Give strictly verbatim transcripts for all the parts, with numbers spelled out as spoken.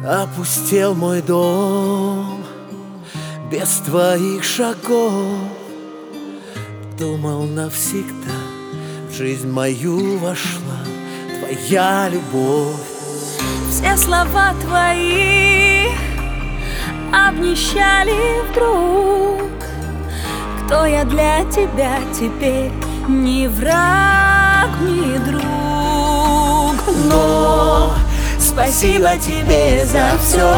Опустел мой дом без твоих шагов. Думал, навсегда в жизнь мою вошла твоя любовь. Все слова твои обнищали вдруг. Кто я для тебя теперь? Ни враг, ни друг. Но спасибо тебе за все.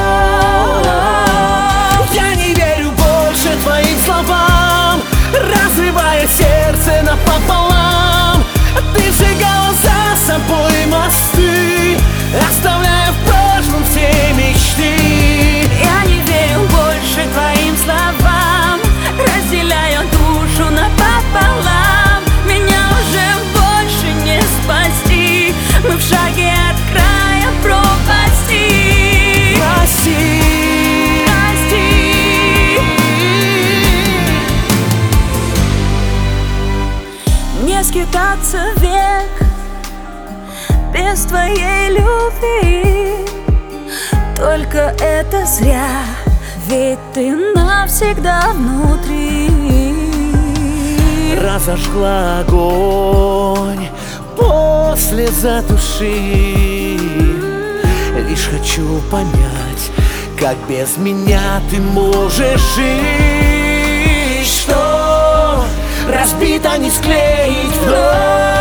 Я не верю больше твоим словам, разрывая сердце напополам. Ты сжигала за собой мосты, оставляя в прошлом все мечты. Я не верю больше твоим словам, разделяя душу напополам. Меня уже больше не спасти, мы в шаге от края пропасти. Прости, прости. Не скитаться век без твоей любви, только это зря, ведь ты навсегда внутри. разожгла огонь, после затуши. Лишь хочу понять, как без меня ты можешь жить. Что разбито не склеить вновь.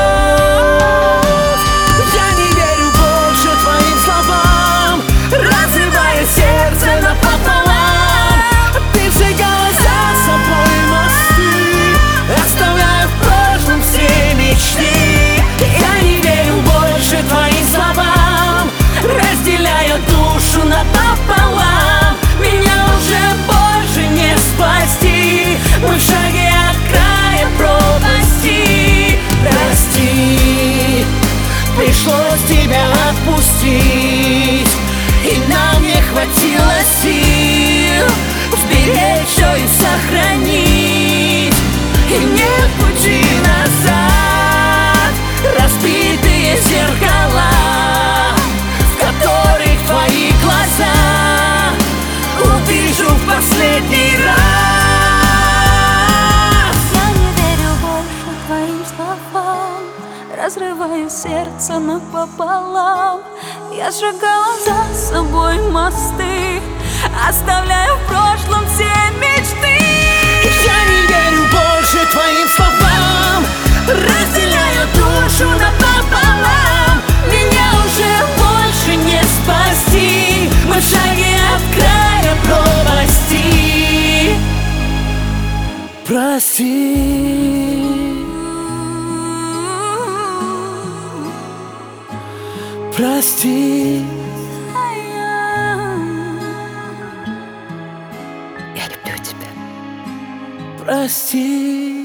Я не верю больше твоим словам, разрывая сердце напополам. Ты сжигала за собой мосты, оставляя в прошлом все мечты. Я не верю больше твоим словам, разделяя душу напополам. Меня уже больше не спасти, мы в шаге от края пропасти. Прости, пришлось тебя отпустить, и нам не хватило сил сберечь все и сохранить. И нет пути назад, разбитые зеркала, в которых твои глаза увижу в последний раз. Я не верю больше твоим словам, разрываю сердце напополам. Я сжигала за собой мосты, оставляю в прошлом все мечты. Я не верю больше твоим словам, разделяю душу напополам. Меня уже больше не спасти, мы в шаге от края пропасти. Прости, прости. Я люблю тебя. Прости.